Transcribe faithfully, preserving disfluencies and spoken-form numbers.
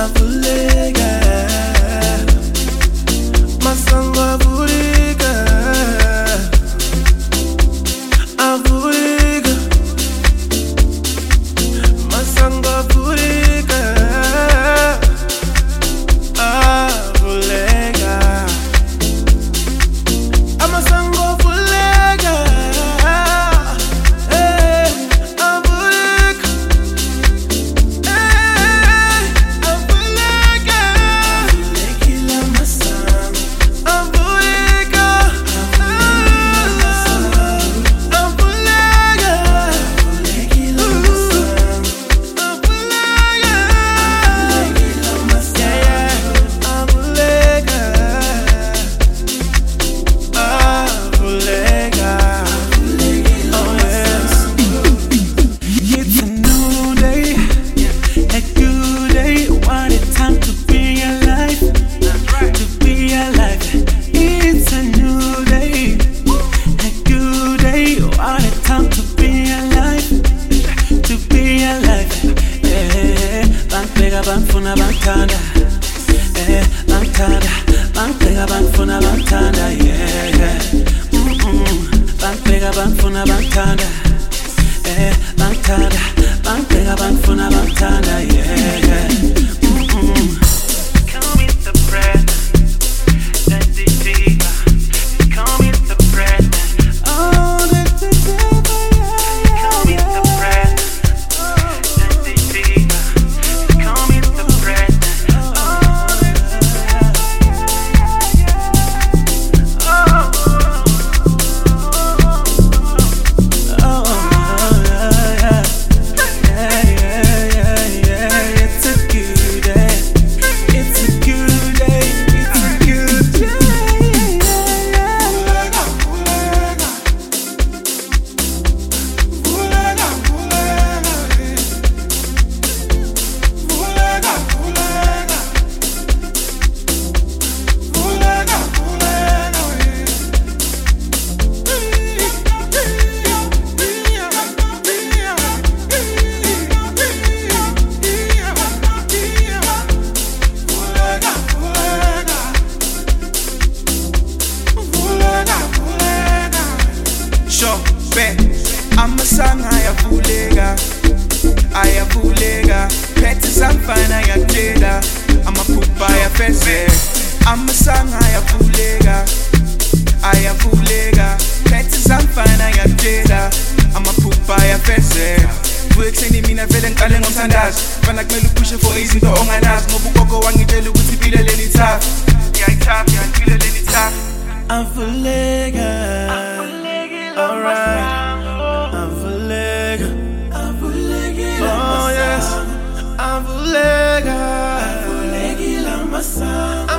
avuleka, masango avuleka, avuleka, masango avuleka, avuleka, amasango avuleka, eh, avuleka, eh, avuleka, avulekile amasango, avuleka, avuleka, avulekile amasango, avuleka, avulekile amasango, avuleka, avuleka, oh yes. It's a new day, a good day. What a time to be alive, to be alive. It's a new day, a good day. What a time to be alive, to be alive. Eh, bangibheka bangifuna bangithanda, eh, bangithanda, bangibheka bangifuna bangithanda, yeah, yeah. Mm-mm. Bangibheka bangifuna bangithanda, eh, bangithanda, bangibheka bangifuna bangithanda, yeah, yeah. Mm-mm. Come with the bread, that's the diva. Come with the bread, oh, that's the diva, yeah. Come with the bread, that's the diva. Come with the bread, oh, that's the diva, oh, oh, yeah, yeah, yeah, yeah, yeah. It's a good day, it's a good day, it's a good day, yeah, yeah. Sure, bet. Amasanga ayavuleka, ayavuleka. Phethe samfana ayakutshela, amaphupha ayafezeka. Amasanga ayavuleka, ayavuleka. Phethe samfana ayakutshela, amaphupha ayafezeka. Vuka ekuseni mina vele ngiqale ngomthandazo, fana kumele uphushe for izinto onganazi, ngoba ugogo wangitshela ukuthi impilo leni tough. Ngiyayithatha, ngiyayipilo leni tough. Avuleka, alright, avuleka, oh yes, avuleka, avulekile amasango.